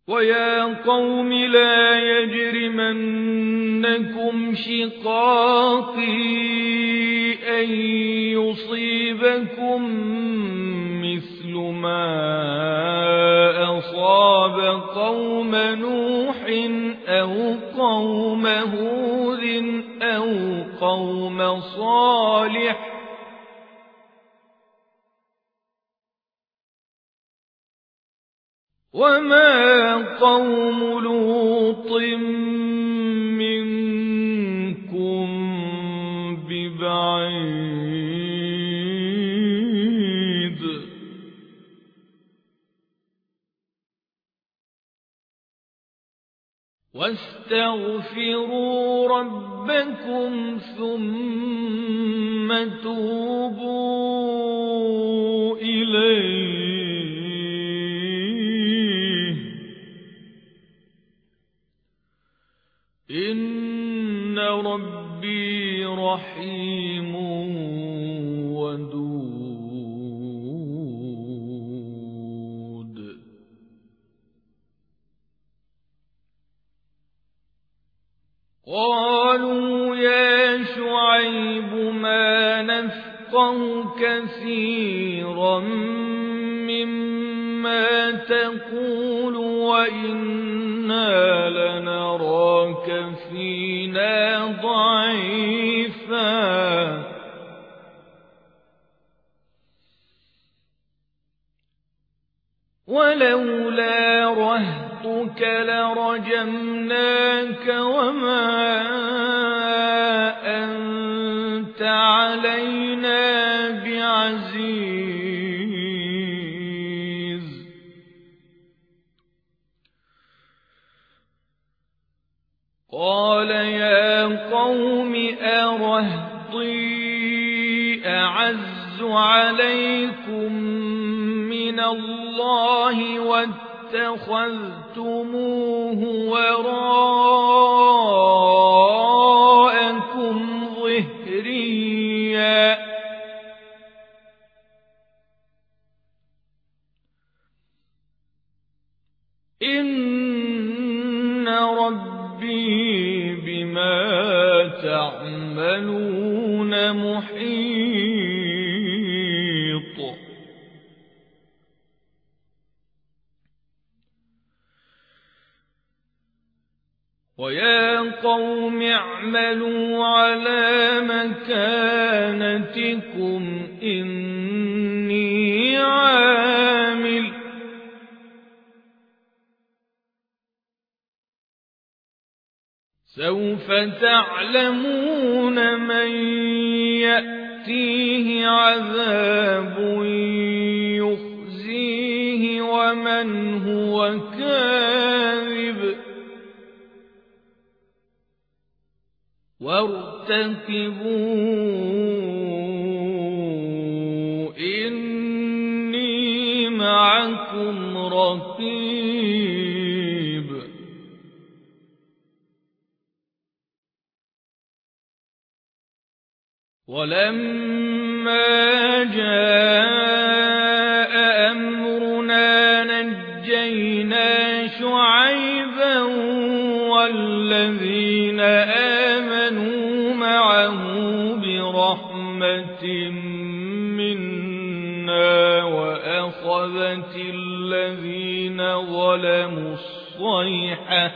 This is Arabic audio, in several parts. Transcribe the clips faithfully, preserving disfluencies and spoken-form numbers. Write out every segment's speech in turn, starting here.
ويا قوم لا يجرمنكم شقاقي أن يصيبكم مثل ما أصاب قوم نوح أو قوم هود أو قوم صالح وما قوم لوط منكم ببعيد واستغفروا ربكم ثم توبوا إليه إن ربي رحيم ودود. قالوا يا شعيب ما نفقه كثيرا مما تقول وإنا لنراك فينا ضعيفا ولولا رهطك لرجمناك وما أنت علينا بعزيز. قال يا قوم أرهطي أعز عليكم من الله واتخذتموه وراءكم ظهريا إن ربي بما تعملون محيط. ويا قوم اعملوا على مكانتكم إني عامل سوف تعلمون من يأتيه عذاب يخزيه ومن هو كاذب وارتقبوا إني معكم رقيب. ولما جاء أمرنا نجينا شعيبا والذين آمنوا معه برحمة منا وأخذت الذين ظلموا الصيحة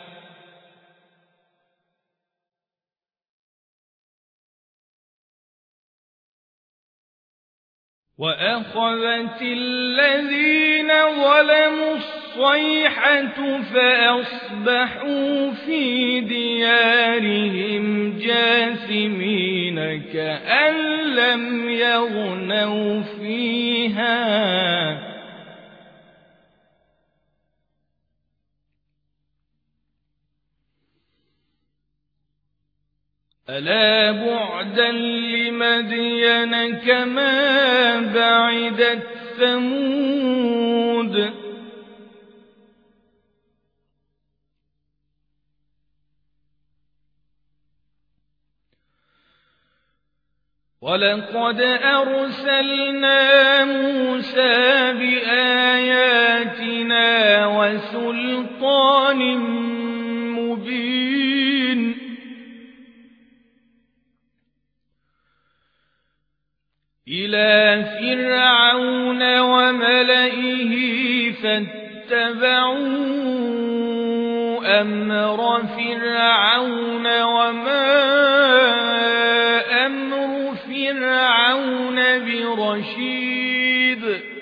وأخذت الذين ظلموا الصيحة فأصبحوا في ديارهم جاثمين كأن لم يغنوا فيها ألا بعدا لمدين كما بعدت ثمود ولقد أرسلنا موسى بآياتنا وسلطان مبين إلى فرعون وملئه فاتبعوا أمر فرعون وما أمر فرعون برشيد